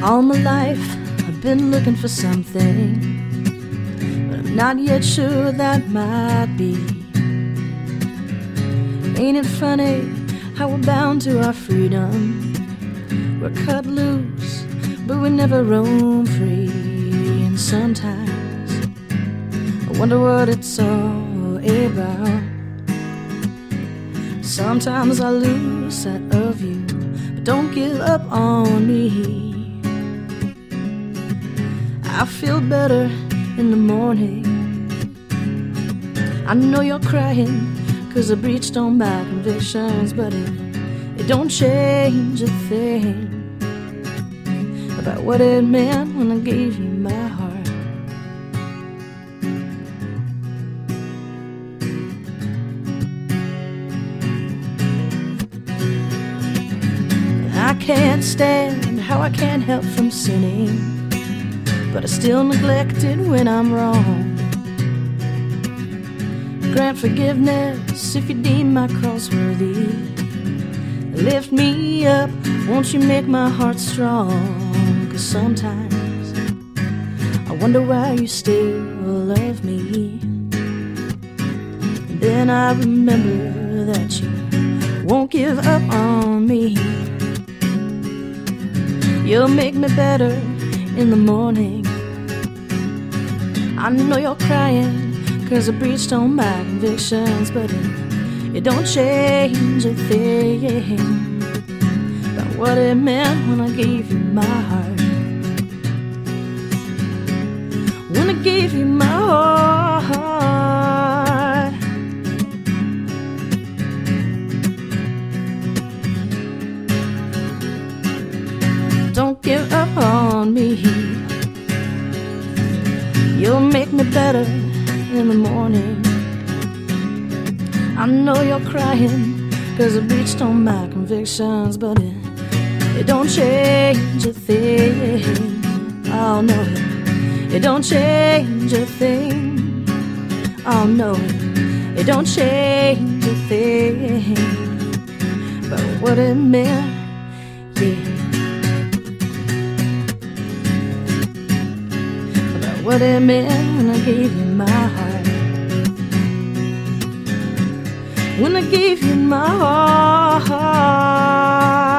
All my life I've been looking for something, but I'm not yet sure that might be. Ain't it funny how we're bound to our freedom? We're cut loose, but we never roam free. And sometimes I wonder what it's all about. Sometimes I lose sight of you, but don't give up on me. I feel better in the morning. I know you're crying 'cause I breached on my convictions, but it don't change a thing about what it meant when I gave you my heart. I can't stand how I can't help from sinning, but I still neglect it when I'm wrong. Grant forgiveness if you deem my cross worthy. Lift me up, won't you make my heart strong? 'Cause sometimes I wonder why you still love me. And then I remember that you won't give up on me. You'll make me better in the morning. I know you're crying 'cause I breached on my convictions, but it don't change a thing about what it meant when I gave you my heart. When I gave you my heart. Don't give up on me. You'll make me better in the morning. I know you're crying 'cause I breached on my convictions, but it don't change a thing. Oh no, it don't change a thing. Oh no, it don't change a thing but what it meant, yeah. About what it meant when I gave you my heart. When I gave you my heart.